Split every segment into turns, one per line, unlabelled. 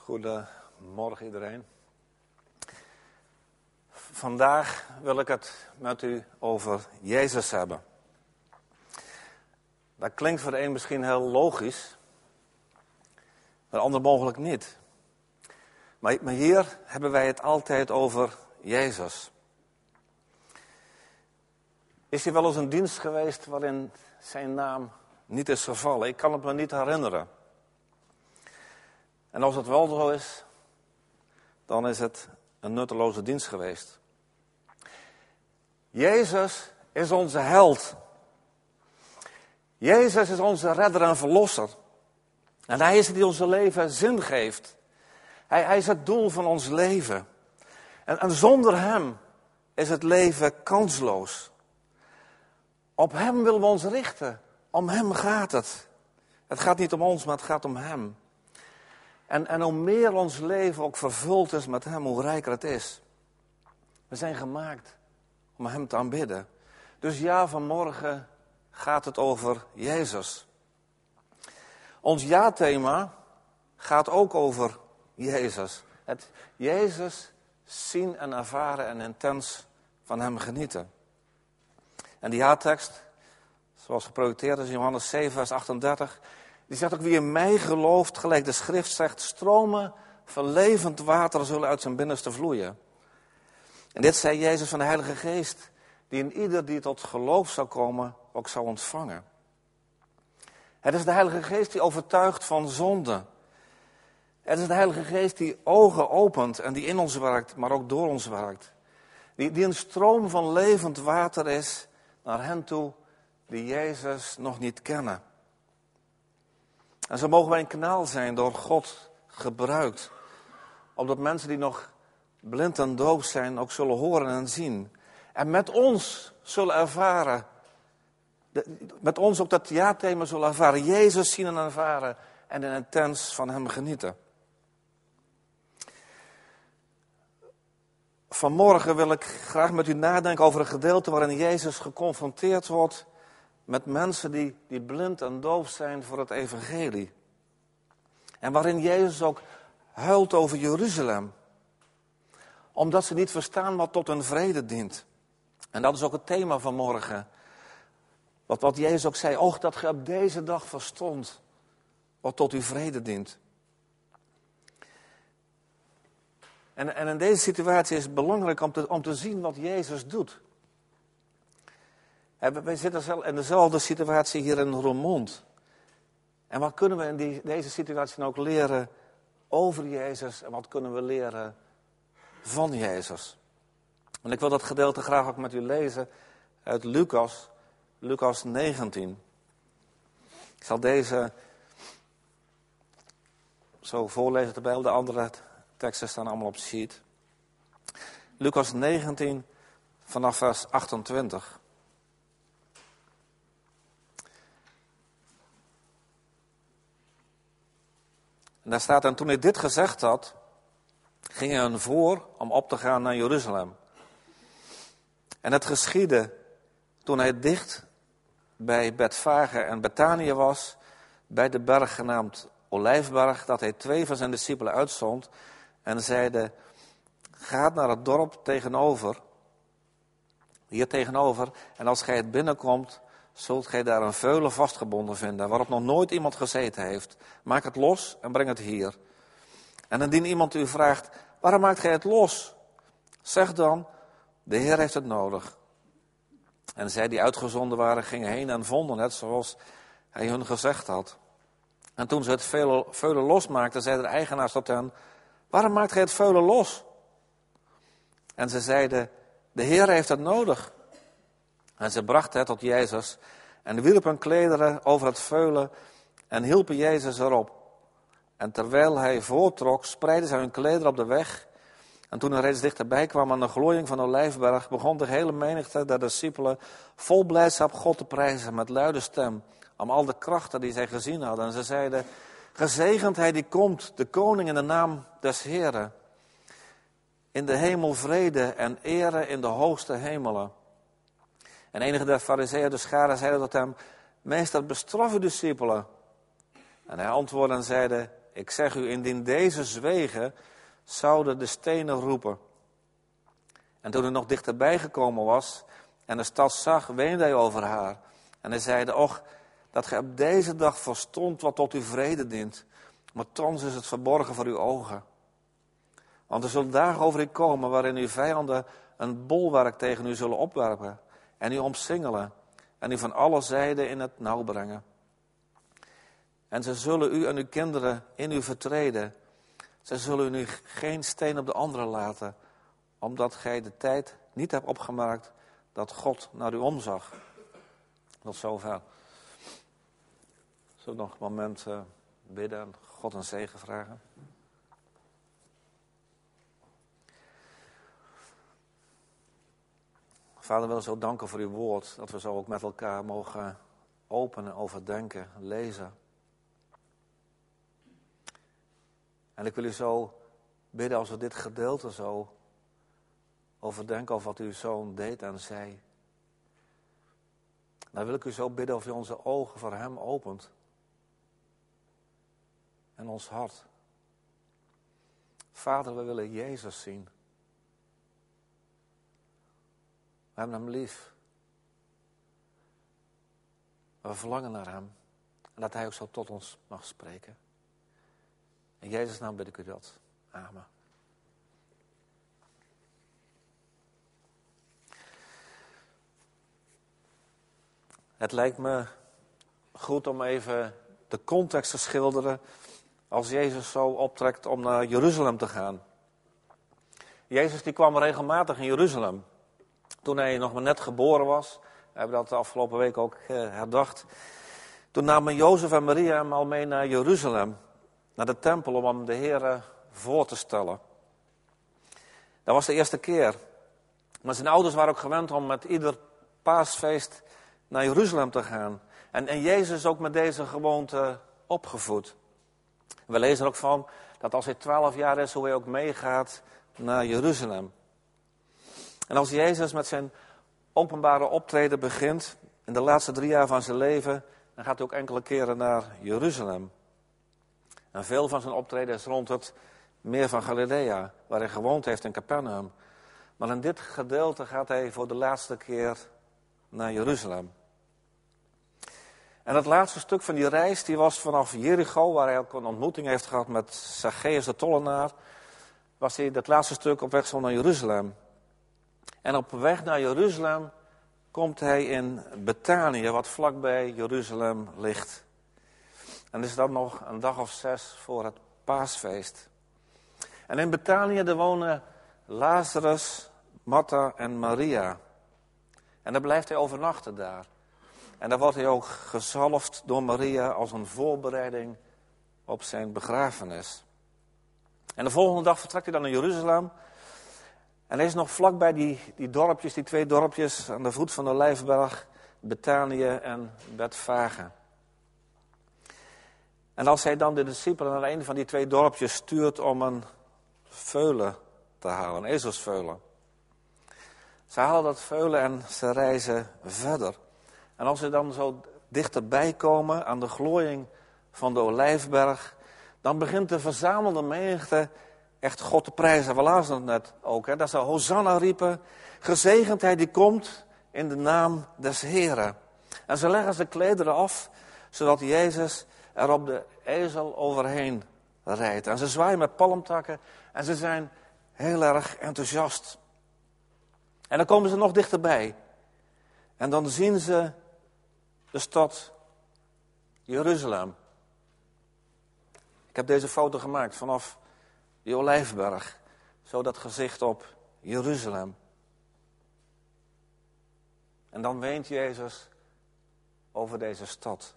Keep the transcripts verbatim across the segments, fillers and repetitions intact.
Goedemorgen iedereen. Vandaag wil ik het met u over Jezus hebben. Dat klinkt voor de een misschien heel logisch, voor de ander mogelijk niet. Maar, maar hier hebben wij het altijd over Jezus. Is er wel eens een dienst geweest waarin zijn naam niet is gevallen? Ik kan het me niet herinneren. En als het wel zo is, dan is het een nutteloze dienst geweest. Jezus is onze held. Jezus is onze redder en verlosser. En hij is het die ons leven zin geeft. Hij, hij is het doel van ons leven. En, en zonder hem is het leven kansloos. Op hem willen we ons richten. Om hem gaat het. Het gaat niet om ons, maar het gaat om hem. En, en hoe meer ons leven ook vervuld is met hem, hoe rijker het is. We zijn gemaakt om hem te aanbidden. Dus ja, vanmorgen gaat het over Jezus. Ons ja-thema gaat ook over Jezus. Het Jezus zien en ervaren en intens van hem genieten. En die ja-tekst, zoals geprojecteerd is in Johannes zeven, vers achtendertig... die zegt ook, wie in mij gelooft, gelijk de schrift zegt, stromen van levend water zullen uit zijn binnenste vloeien. En dit zei Jezus van de Heilige Geest, die in ieder die tot geloof zou komen, ook zou ontvangen. Het is de Heilige Geest die overtuigt van zonde. Het is de Heilige Geest die ogen opent en die in ons werkt, maar ook door ons werkt. Die, die een stroom van levend water is naar hen toe die Jezus nog niet kennen. En zo mogen wij een kanaal zijn door God gebruikt. Opdat mensen die nog blind en doof zijn ook zullen horen en zien. En met ons zullen ervaren. De, met ons ook dat ja-thema zullen ervaren. Jezus zien en ervaren. En in intens van hem genieten. Vanmorgen wil ik graag met u nadenken over een gedeelte waarin Jezus geconfronteerd wordt met mensen die, die blind en doof zijn voor het evangelie. En waarin Jezus ook huilt over Jeruzalem. Omdat ze niet verstaan wat tot hun vrede dient. En dat is ook het thema van morgen. Wat, wat Jezus ook zei, och dat ge op deze dag verstond wat tot uw vrede dient. En, en in deze situatie is het belangrijk om te, om te zien wat Jezus doet. Wij zitten in dezelfde situatie hier in Roermond. En wat kunnen we in die, deze situatie nou ook leren over Jezus en wat kunnen we leren van Jezus? En ik wil dat gedeelte graag ook met u lezen uit Lucas, Lucas negentien. Ik zal deze zo voorlezen terwijl de andere teksten staan allemaal op de sheet. Lucas negentien vanaf vers achtentwintig. En daar staat, en toen hij dit gezegd had, ging hij hen voor om op te gaan naar Jeruzalem. En het geschiedde, toen hij dicht bij Betfage en Betanië was, bij de berg genaamd Olijfberg, dat hij twee van zijn discipelen uitzond en zeide, gaat naar het dorp tegenover, hier tegenover, en als gij het binnenkomt, zult gij daar een veulen vastgebonden vinden, waarop nog nooit iemand gezeten heeft. Maak het los en breng het hier. En indien iemand u vraagt, waarom maakt gij het los? Zeg dan, de Heer heeft het nodig. En zij die uitgezonden waren, gingen heen en vonden het zoals hij hun gezegd had. En toen ze het veulen losmaakten, zei de eigenaars tot hen, waarom maakt gij het veulen los? En ze zeiden, de Heer heeft het nodig. En ze brachten het tot Jezus en wierpen klederen over het veulen en hielpen Jezus erop. En terwijl hij voortrok, spreidden zij hun klederen op de weg. En toen hij reeds dichterbij kwam aan de glooiing van de Olijfberg, begon de hele menigte der discipelen vol blijdschap God te prijzen met luide stem, om al de krachten die zij gezien hadden. En ze zeiden, gezegend hij die komt, de koning in de naam des Heren. In de hemel vrede en ere in de hoogste hemelen. En enige der farizeeën de scharen zeiden tot hem, meester, bestraf uw discipelen. En hij antwoordde en zeide, ik zeg u, indien deze zwegen, zouden de stenen roepen. En toen hij nog dichterbij gekomen was en de stad zag, weende hij over haar. En hij zeide, och, dat gij op deze dag verstond wat tot uw vrede dient. Maar thans is het verborgen voor uw ogen. Want er zullen dagen over u komen waarin uw vijanden een bolwerk tegen u zullen opwerpen. En u omsingelen. En u van alle zijden in het nauw brengen. En ze zullen u en uw kinderen in u vertreden. Ze zullen u geen steen op de andere laten. Omdat gij de tijd niet hebt opgemerkt dat God naar u omzag. Tot zover. Zullen we nog een moment uh, bidden en God een zegen vragen? Vader, we willen zo danken voor uw woord. Dat we zo ook met elkaar mogen openen, overdenken, lezen. En ik wil u zo bidden als we dit gedeelte zo overdenken over wat uw zoon deed en zei. Dan wil ik u zo bidden of u onze ogen voor hem opent. En ons hart. Vader, we willen Jezus zien. We hebben hem lief. We verlangen naar hem. En dat hij ook zo tot ons mag spreken. In Jezus' naam bid ik u dat. Amen. Het lijkt me goed om even de context te schilderen als Jezus zo optrekt om naar Jeruzalem te gaan. Jezus die kwam regelmatig in Jeruzalem. Toen hij nog maar net geboren was, we hebben dat de afgelopen week ook herdacht. Toen namen Jozef en Maria hem al mee naar Jeruzalem, naar de tempel, om hem de Heere voor te stellen. Dat was de eerste keer. Maar zijn ouders waren ook gewend om met ieder paasfeest naar Jeruzalem te gaan. En, en Jezus is ook met deze gewoonte opgevoed. We lezen er ook van dat als hij twaalf jaar is, hoe hij ook meegaat naar Jeruzalem. En als Jezus met zijn openbare optreden begint, in de laatste drie jaar van zijn leven, dan gaat hij ook enkele keren naar Jeruzalem. En veel van zijn optreden is rond het meer van Galilea, waar hij gewoond heeft in Capernaum. Maar in dit gedeelte gaat hij voor de laatste keer naar Jeruzalem. En het laatste stuk van die reis, die was vanaf Jericho, waar hij ook een ontmoeting heeft gehad met Zacchaeus de tollenaar, was hij dat laatste stuk op weg zo naar Jeruzalem. En op weg naar Jeruzalem komt hij in Betanië, wat vlakbij Jeruzalem ligt. En is dat nog een dag of zes voor het paasfeest. En in Betanië daar wonen Lazarus, Martha en Maria. En dan blijft hij overnachten daar. En dan wordt hij ook gezalfd door Maria als een voorbereiding op zijn begrafenis. En de volgende dag vertrekt hij dan naar Jeruzalem. En hij is nog vlakbij die, die dorpjes, die twee dorpjes aan de voet van de Olijfberg, Betanië en Betfage. En als hij dan de discipelen naar een van die twee dorpjes stuurt om een veulen te halen, een ezelsveulen. Ze halen dat veulen en ze reizen verder. En als ze dan zo dichterbij komen aan de glooiing van de Olijfberg, dan begint de verzamelde menigte echt God te prijzen. We lazen het net ook, hè, dat ze Hosanna riepen. Gezegendheid die komt in de naam des Heren. En ze leggen zijn klederen af, zodat Jezus er op de ezel overheen rijdt. En ze zwaaien met palmtakken en ze zijn heel erg enthousiast. En dan komen ze nog dichterbij. En dan zien ze de stad Jeruzalem. Ik heb deze foto gemaakt vanaf die Olijfberg. Zo dat gezicht op Jeruzalem. En dan weent Jezus over deze stad.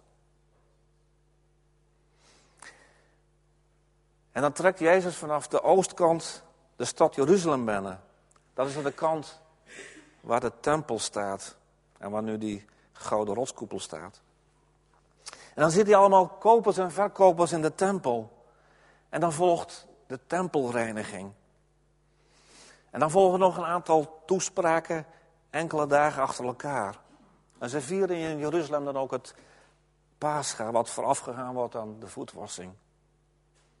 En dan trekt Jezus vanaf de oostkant de stad Jeruzalem binnen. Dat is aan de kant waar de tempel staat. En waar nu die gouden rotskoepel staat. En dan ziet hij allemaal kopers en verkopers in de tempel. En dan volgt de tempelreiniging. En dan volgen nog een aantal toespraken enkele dagen achter elkaar. En ze vieren in Jeruzalem dan ook het Pascha, wat voorafgegaan wordt aan de voetwassing.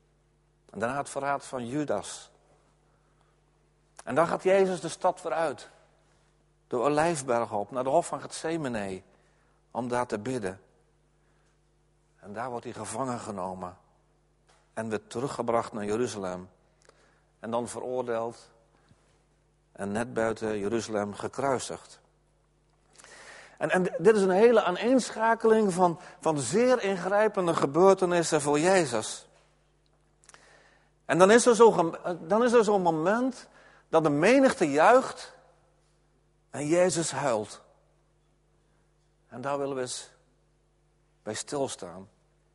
En daarna het verraad van Judas. En dan gaat Jezus de stad weer uit. De Olijfberg op, naar de hof van Getsemane. Om daar te bidden. En daar wordt hij gevangen genomen. En weer teruggebracht naar Jeruzalem. En dan veroordeeld. En net buiten Jeruzalem gekruisigd. En, en dit is een hele aaneenschakeling van, van zeer ingrijpende gebeurtenissen voor Jezus. En dan is er zo, dan is er zo'n moment dat de menigte juicht en Jezus huilt. En daar willen we eens bij stilstaan.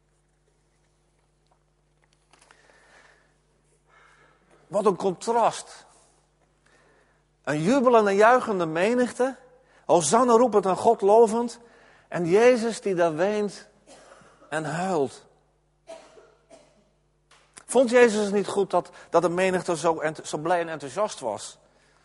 Wat een contrast. Een jubelende en juichende menigte. Hosanna roepend en God lovend. En Jezus die daar weent en huilt. Vond Jezus het niet goed dat, dat de menigte zo, zo blij en enthousiast was?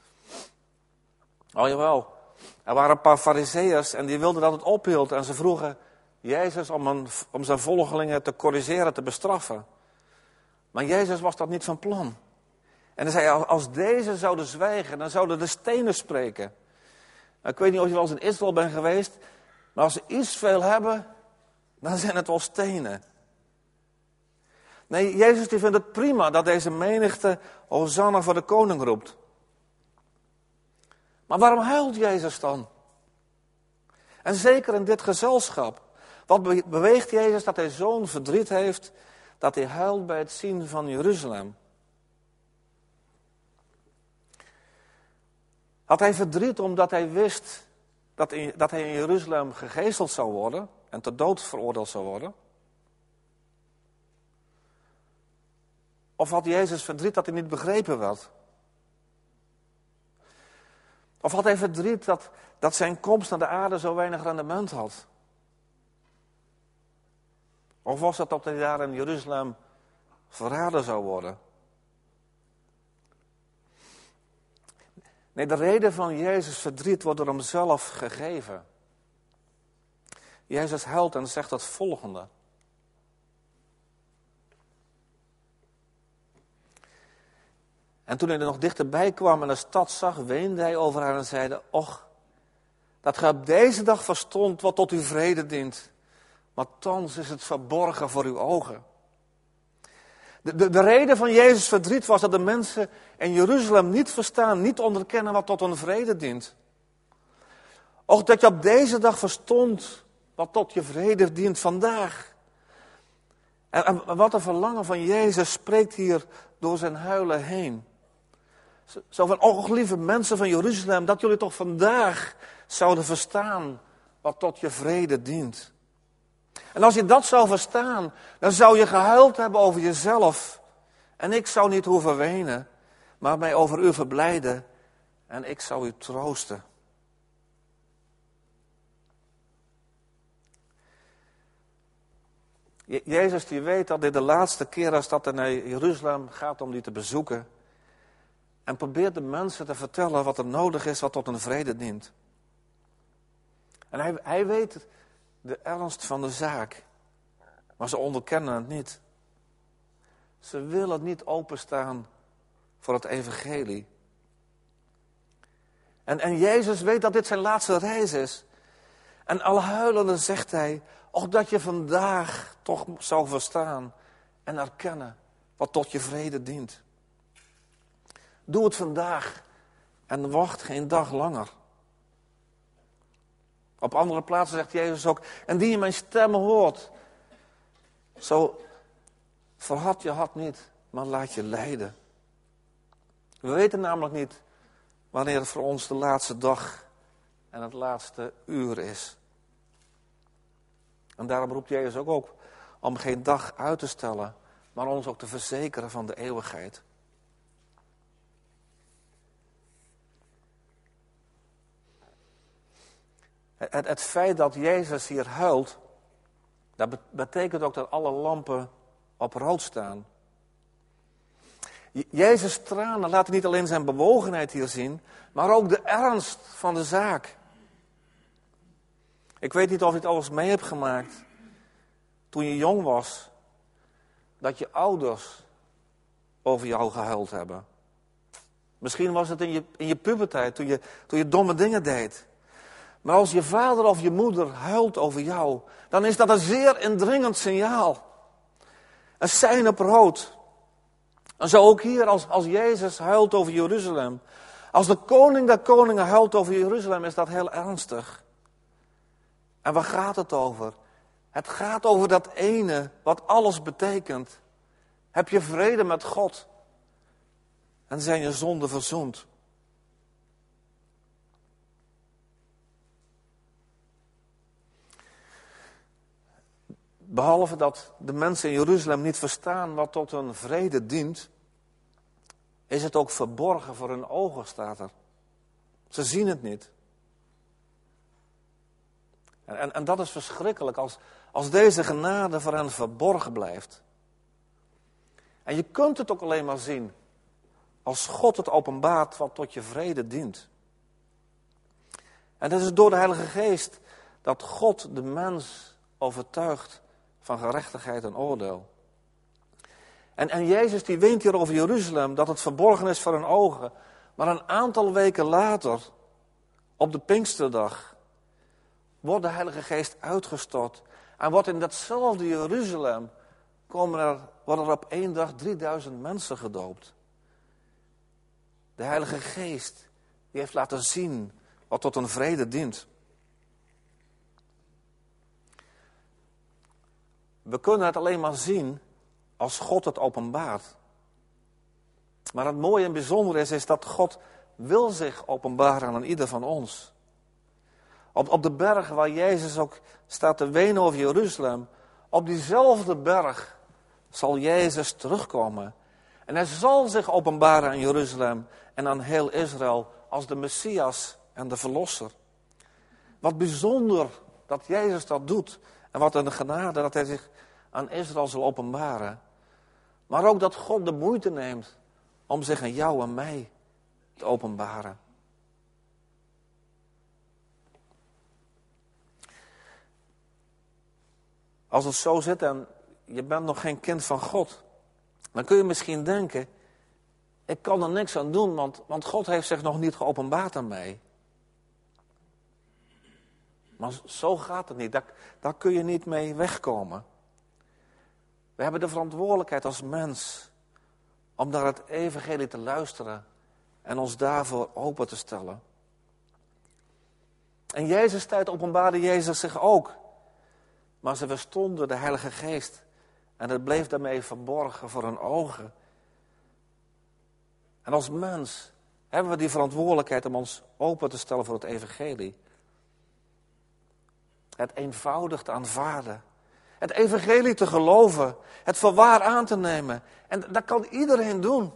Oh jawel, er waren een paar farizeeërs en die wilden dat het ophield. En ze vroegen Jezus om, een, om zijn volgelingen te corrigeren, te bestraffen. Maar Jezus was dat niet van plan. En hij zei, als deze zouden zwijgen, dan zouden de stenen spreken. Nou, ik weet niet of je wel eens in Israël bent geweest, maar als ze iets veel hebben, dan zijn het wel stenen. Nee, Jezus die vindt het prima dat deze menigte Hosanna voor de koning roept. Maar waarom huilt Jezus dan? En zeker in dit gezelschap. Wat beweegt Jezus dat hij zo'n verdriet heeft, dat hij huilt bij het zien van Jeruzalem? Had hij verdriet omdat hij wist dat, in, dat hij in Jeruzalem gegezeld zou worden en ter dood veroordeeld zou worden? Of had Jezus verdriet dat hij niet begrepen werd? Of had hij verdriet dat, dat zijn komst naar de aarde zo weinig rendement had? Of was het dat hij daar in Jeruzalem verraden zou worden? Nee, de reden van Jezus' verdriet wordt door hem zelf gegeven. Jezus huilt en zegt het volgende. En toen hij er nog dichterbij kwam en de stad zag, weende hij over haar en zeide, och, dat gij op deze dag verstond wat tot uw vrede dient. Maar thans is het verborgen voor uw ogen. De, de, de reden van Jezus' verdriet was dat de mensen in Jeruzalem niet verstaan, niet onderkennen wat tot hun vrede dient. Och, dat je op deze dag verstond wat tot je vrede dient vandaag. En, en wat een verlangen van Jezus spreekt hier door zijn huilen heen. Zo van, och lieve mensen van Jeruzalem, dat jullie toch vandaag zouden verstaan wat tot je vrede dient. En als je dat zou verstaan, dan zou je gehuild hebben over jezelf. En ik zou niet hoeven wenen, maar mij over u verblijden. En ik zou u troosten. Je- Jezus die weet dat dit de laatste keer is dat hij naar Jeruzalem gaat om die te bezoeken. En probeert de mensen te vertellen wat er nodig is, wat tot een vrede dient. En hij, hij weet de ernst van de zaak. Maar ze onderkennen het niet. Ze willen niet openstaan voor het evangelie. En, en Jezus weet dat dit zijn laatste reis is. En al huilende zegt hij, och dat je vandaag toch zou verstaan en erkennen wat tot je vrede dient. Doe het vandaag en wacht geen dag langer. Op andere plaatsen zegt Jezus ook, en die je mijn stem hoort, zo verhard je hart niet, maar laat je leiden. We weten namelijk niet wanneer het voor ons de laatste dag en het laatste uur is. En daarom roept Jezus ook op om geen dag uit te stellen, maar ons ook te verzekeren van de eeuwigheid. Het, het feit dat Jezus hier huilt, dat betekent ook dat alle lampen op rood staan. Jezus' tranen laten niet alleen zijn bewogenheid hier zien, maar ook de ernst van de zaak. Ik weet niet of je het alles mee hebt gemaakt toen je jong was, dat je ouders over jou gehuild hebben. Misschien was het in je, in je puberteit, toen je, toen je domme dingen deed. Maar als je vader of je moeder huilt over jou, dan is dat een zeer indringend signaal. Een sein op rood. En zo ook hier, als, als Jezus huilt over Jeruzalem. Als de koning der koningen huilt over Jeruzalem, is dat heel ernstig. En waar gaat het over? Het gaat over dat ene wat alles betekent. Heb je vrede met God? En zijn je zonden verzoend? Behalve dat de mensen in Jeruzalem niet verstaan wat tot hun vrede dient, is het ook verborgen voor hun ogen, staat er. Ze zien het niet. En, en, en dat is verschrikkelijk als, als deze genade voor hen verborgen blijft. En je kunt het ook alleen maar zien als God het openbaart wat tot je vrede dient. En dat is door de Heilige Geest dat God de mens overtuigt van gerechtigheid en oordeel. En, en Jezus die weent hier over Jeruzalem, dat het verborgen is voor hun ogen. Maar een aantal weken later, op de Pinksterdag, wordt de Heilige Geest uitgestort. En wordt in datzelfde Jeruzalem, komen er, worden er op één dag drieduizend mensen gedoopt. De Heilige Geest, die heeft laten zien wat tot een vrede dient. We kunnen het alleen maar zien als God het openbaart. Maar het mooie en bijzondere is, is dat God wil zich openbaren aan ieder van ons. Op, op de berg waar Jezus ook staat te wenen over Jeruzalem, op diezelfde berg zal Jezus terugkomen. En hij zal zich openbaren aan Jeruzalem en aan heel Israël als de Messias en de Verlosser. Wat bijzonder dat Jezus dat doet. En wat een genade dat hij zich aan Israël zal openbaren. Maar ook dat God de moeite neemt om zich aan jou en mij te openbaren. Als het zo zit en je bent nog geen kind van God, dan kun je misschien denken, ik kan er niks aan doen, want, want God heeft zich nog niet geopenbaard aan mij. Maar zo gaat het niet, daar, daar kun je niet mee wegkomen. We hebben de verantwoordelijkheid als mens om naar het evangelie te luisteren en ons daarvoor open te stellen. In Jezus' tijd openbaarde Jezus zich ook. Maar ze verstonden de Heilige Geest. En het bleef daarmee verborgen voor hun ogen. En als mens hebben we die verantwoordelijkheid om ons open te stellen voor het evangelie. Het eenvoudig te aanvaarden. Het evangelie te geloven. Het voor waar aan te nemen. En dat kan iedereen doen.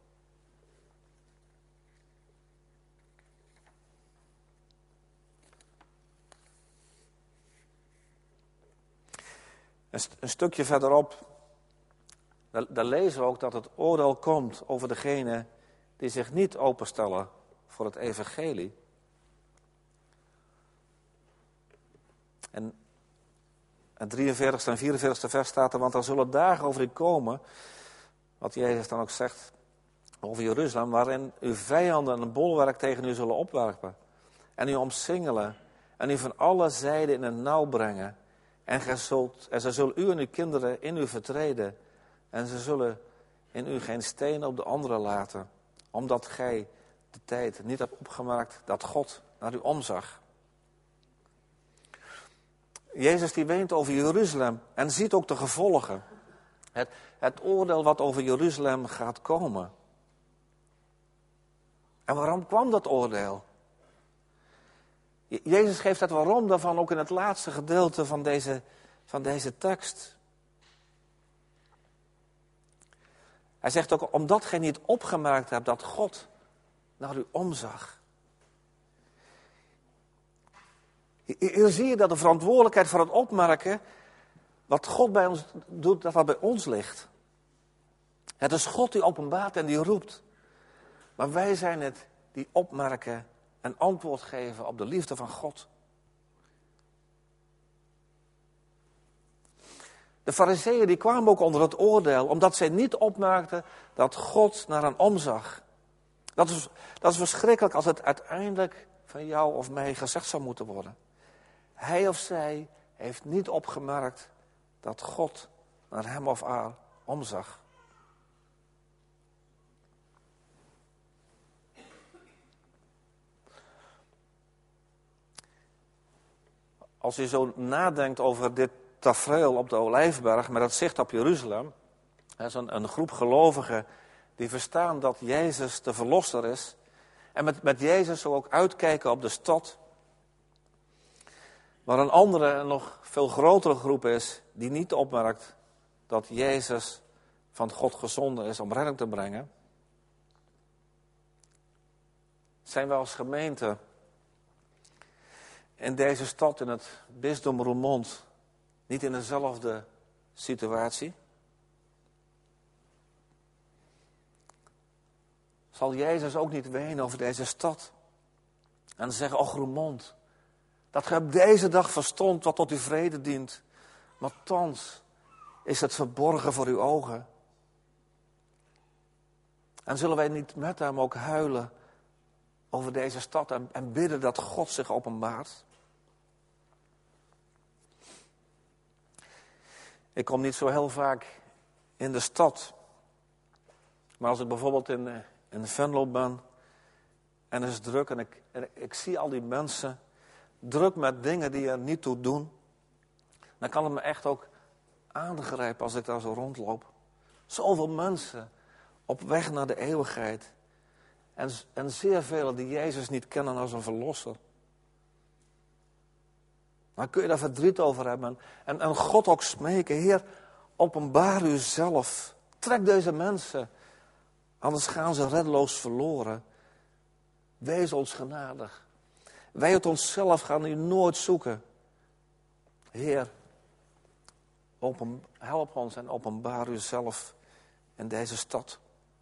Een stukje verderop, daar, daar lezen we ook dat het oordeel komt over degenen die zich niet openstellen voor het evangelie. En het drieënveertigste en vierenveertigste vers staat er, want er zullen dagen over u komen, wat Jezus dan ook zegt over Jeruzalem, waarin uw vijanden een bolwerk tegen u zullen opwerpen en u omsingelen en u van alle zijden in een nauw brengen. En, gij zult, en ze zullen u en uw kinderen in u vertreden. En ze zullen in u geen steen op de andere laten. Omdat gij de tijd niet hebt opgemaakt dat God naar u omzag. Jezus die weent over Jeruzalem en ziet ook de gevolgen. Het, het oordeel wat over Jeruzalem gaat komen. En waarom kwam dat oordeel? Jezus geeft het waarom daarvan ook in het laatste gedeelte van deze, van deze tekst. Hij zegt ook, omdat gij niet opgemerkt hebt dat God naar u omzag. Hier zie je dat de verantwoordelijkheid voor het opmerken, wat God bij ons doet, dat dat bij ons ligt. Het is God die openbaart en die roept. Maar wij zijn het die opmerken en antwoord geven op de liefde van God. De farizeeën die kwamen ook onder het oordeel, omdat zij niet opmerkten dat God naar hen omzag. Dat is, dat is verschrikkelijk als het uiteindelijk van jou of mij gezegd zou moeten worden. Hij of zij heeft niet opgemerkt dat God naar hem of haar omzag. Als je zo nadenkt over dit tafereel op de Olijfberg met het zicht op Jeruzalem. Er is een, een groep gelovigen die verstaan dat Jezus de verlosser is. En met, met Jezus zo ook uitkijken op de stad. Maar een andere en nog veel grotere groep is die niet opmerkt dat Jezus van God gezonden is om redding te brengen. Zijn we als gemeente in deze stad, in het bisdom Roermond, niet in dezelfde situatie? Zal Jezus ook niet wenen over deze stad? En zeggen, och Roermond, dat gij op deze dag verstond wat tot uw vrede dient. Maar thans is het verborgen voor uw ogen. En zullen wij niet met hem ook huilen over deze stad en, en bidden dat God zich openbaart? Ik kom niet zo heel vaak in de stad. Maar als ik bijvoorbeeld in, in Venlo ben en het is druk en ik, en ik zie al die mensen druk met dingen die er niet toe doen, dan kan het me echt ook aangrijpen als ik daar zo rondloop. Zoveel mensen op weg naar de eeuwigheid. En, en zeer velen die Jezus niet kennen als een verlosser. Maar kun je daar verdriet over hebben. En, en God ook smeken. Heer, openbaar u zelf. Trek deze mensen. Anders gaan ze reddeloos verloren. Wees ons genadig. Wij uit onszelf gaan u nooit zoeken. Heer, open, help ons en openbaar u zelf in deze stad.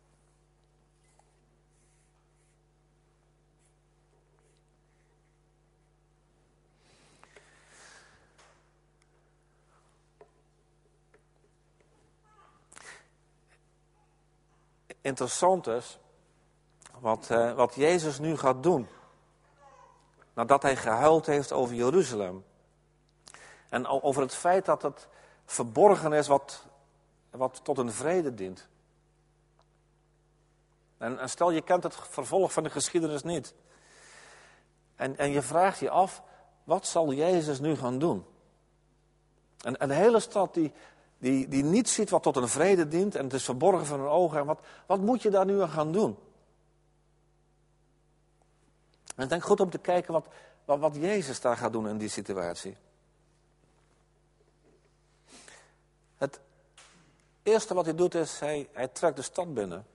Interessant is wat, uh, wat Jezus nu gaat doen. Nadat hij gehuild heeft over Jeruzalem. En over het feit dat het verborgen is wat, wat tot een vrede dient. En, en stel je kent het vervolg van de geschiedenis niet. En, en je vraagt je af, wat zal Jezus nu gaan doen? En een hele stad die, die, die niet ziet wat tot een vrede dient en het is verborgen van hun ogen. En wat, wat moet je daar nu aan gaan doen? En ik denk goed om te kijken wat, wat, wat Jezus daar gaat doen in die situatie. Het eerste wat hij doet is, hij, hij trekt de stad binnen.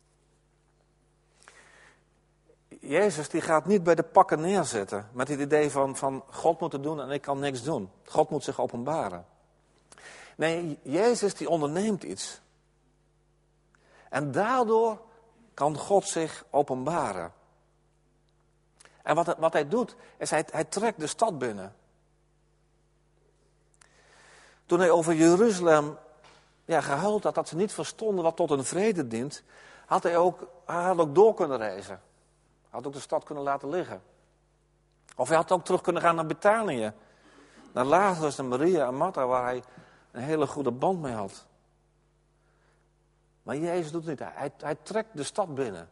Jezus die gaat niet bij de pakken neerzitten met het idee van, van God moet het doen en ik kan niks doen. God moet zich openbaren. Nee, Jezus die onderneemt iets. En daardoor kan God zich openbaren. En wat, wat hij doet, is hij, hij trekt de stad binnen. Toen hij over Jeruzalem ja, gehuild had dat ze niet verstonden wat tot een vrede dient, had hij ook, hij had ook door kunnen reizen. Hij had ook de stad kunnen laten liggen. Of hij had ook terug kunnen gaan naar Betanië. Naar Lazarus en Maria en Martha, waar hij een hele goede band mee had. Maar Jezus doet het niet. Hij, hij trekt de stad binnen.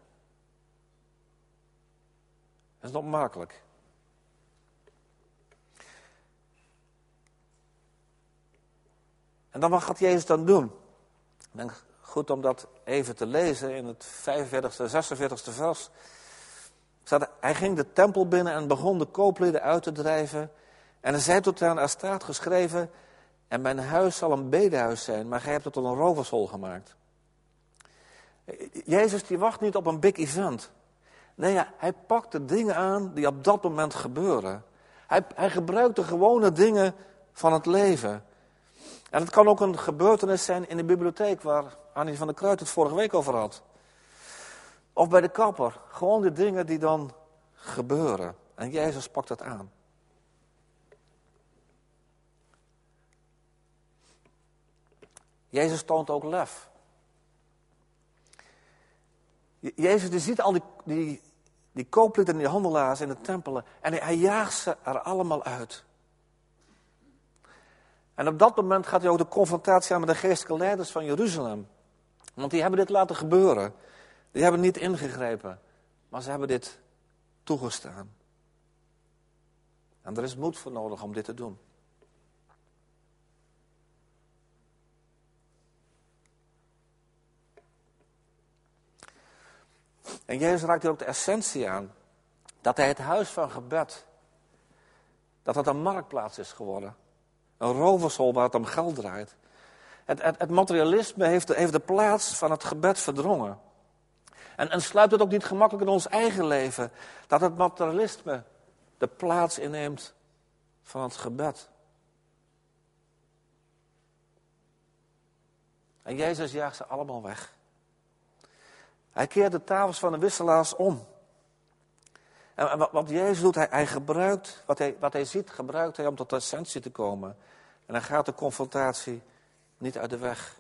Dat is opmerkelijk. En dan wat gaat Jezus dan doen? Ik denk goed om dat even te lezen in het vijfenveertigste, zesenveertigste vers. Hij ging de tempel binnen en begon de kooplieden uit te drijven. En hij zei tot hen, er staat geschreven, en mijn huis zal een bedehuis zijn, maar gij hebt het tot een rovershol gemaakt. Jezus die wacht niet op een big event. Nee, ja, hij pakt de dingen aan die op dat moment gebeuren. Hij, hij gebruikt de gewone dingen van het leven. En het kan ook een gebeurtenis zijn in de bibliotheek, waar Annie van der Kruijt het vorige week over had. Of bij de kapper. Gewoon de dingen die dan gebeuren. En Jezus pakt het aan. Jezus toont ook lef. Jezus die ziet al die, die, die kooplieden en die handelaars in de tempelen. En hij, hij jaagt ze er allemaal uit. En op dat moment gaat hij ook de confrontatie aan met de geestelijke leiders van Jeruzalem. Want die hebben dit laten gebeuren. Die hebben niet ingegrepen. Maar ze hebben dit toegestaan. En er is moed voor nodig om dit te doen. En Jezus raakt hier ook de essentie aan. Dat hij het huis van gebed, dat dat een marktplaats is geworden. Een rovershol waar het om geld draait. Het, het, het materialisme heeft de, heeft de plaats van het gebed verdrongen. En, en sluipt het ook niet gemakkelijk in ons eigen leven. Dat het materialisme de plaats inneemt van het gebed. En Jezus jaagt ze allemaal weg. Hij keert de tafels van de wisselaars om. En wat, wat Jezus doet, hij, hij gebruikt, wat hij, wat hij ziet, gebruikt hij om tot de essentie te komen. En dan gaat de confrontatie niet uit de weg.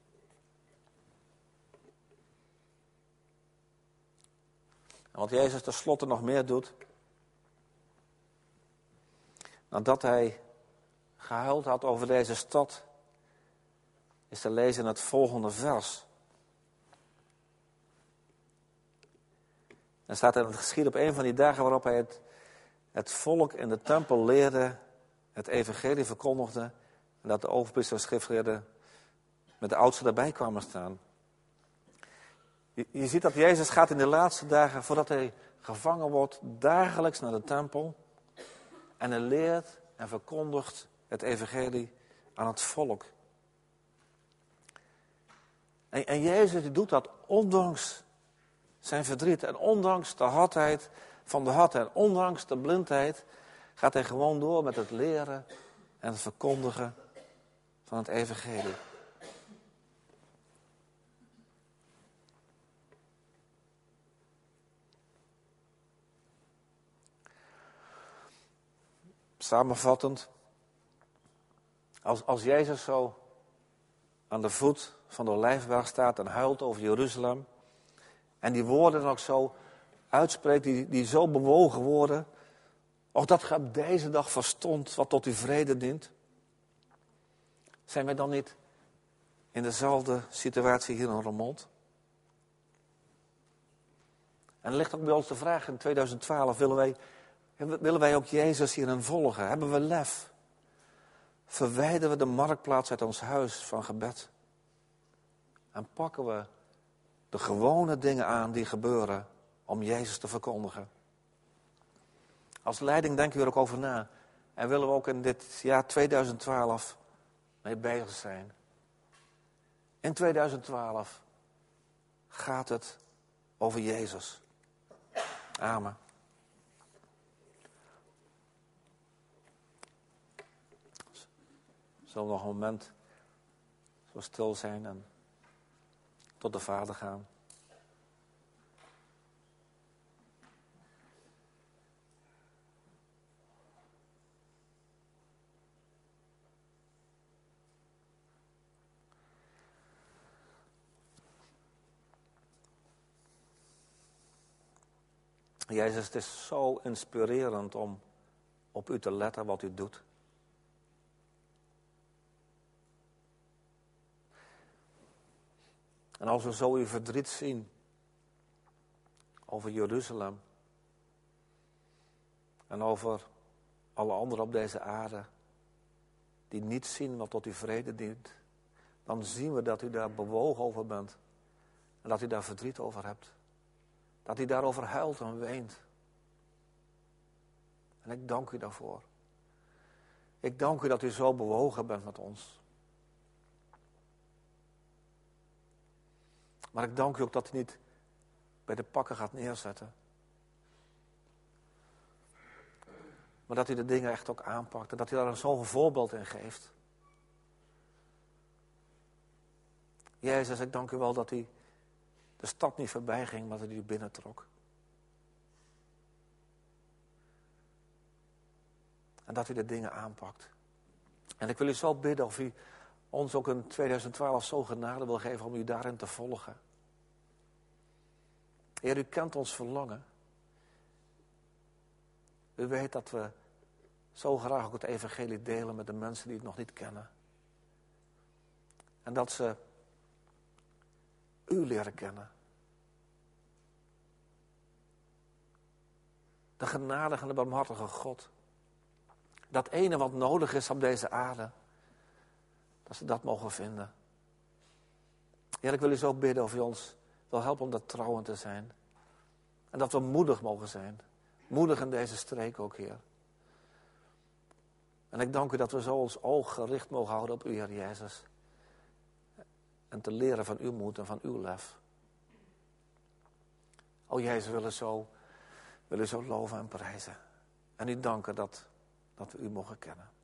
En wat Jezus tenslotte nog meer doet, nadat hij gehuild had over deze stad, is te lezen in het volgende vers. En staat in het geschied op een van die dagen waarop hij het, het volk in de tempel leerde, het evangelie verkondigde, en dat de overpriester en schriftgeleerden met de oudsten daarbij kwamen staan. Je, je ziet dat Jezus gaat in de laatste dagen, voordat hij gevangen wordt, dagelijks naar de tempel. En hij leert en verkondigt het evangelie aan het volk. En, en Jezus die doet dat ondanks zijn verdriet. En ondanks de hardheid van de hart. En ondanks de blindheid gaat hij gewoon door met het leren en het verkondigen van het evangelie. Samenvattend, als, als Jezus zo aan de voet van de Olijfberg staat en huilt over Jeruzalem, en die woorden dan ook zo uitspreekt, die, die zo bewogen worden, of dat ge op deze dag verstond wat tot uw vrede dient, zijn wij dan niet in dezelfde situatie hier in Roermond? En er ligt ook bij ons de vraag in tweeduizend twaalf, willen wij, willen wij ook Jezus hierin volgen? Hebben we lef? Verwijderen we de marktplaats uit ons huis van gebed? En pakken we de gewone dingen aan die gebeuren om Jezus te verkondigen? Als leiding denken we er ook over na. En willen we ook in dit jaar tweeduizend twaalf mee bezig zijn. In tweeduizend twaalf gaat het over Jezus. Amen. Zullen we nog een moment zo stil zijn en tot de Vader gaan? Jezus, het is zo inspirerend om op u te letten wat u doet. En als we zo uw verdriet zien over Jeruzalem en over alle anderen op deze aarde die niet zien wat tot uw vrede dient, dan zien we dat u daar bewogen over bent en dat u daar verdriet over hebt. Dat u daarover huilt en weent. En ik dank u daarvoor. Ik dank u dat u zo bewogen bent met ons. Maar ik dank u ook dat u niet bij de pakken gaat neerzetten. Maar dat u de dingen echt ook aanpakt. En dat u daar zo'n voorbeeld in geeft. Jezus, ik dank u wel dat u de stad niet voorbij ging, maar dat u u binnentrok. En dat u de dingen aanpakt. En ik wil u zo bidden of u ons ook in tweeduizend twaalf zo genade wil geven om u daarin te volgen. Heer, u kent ons verlangen. U weet dat we zo graag ook het evangelie delen met de mensen die het nog niet kennen. En dat ze u leren kennen. De genadige en de barmhartige God. Dat ene wat nodig is op deze aarde. Dat ze dat mogen vinden. Heer, ik wil u zo bidden of u ons wil helpen om dat trouwend te zijn. En dat we moedig mogen zijn. Moedig in deze streek ook, Heer. En ik dank u dat we zo ons oog gericht mogen houden op u, Heer Jezus. En te leren van uw moed en van uw lef. O Jezus, we willen zo, willen zo loven en prijzen. En u danken dat, dat we u mogen kennen.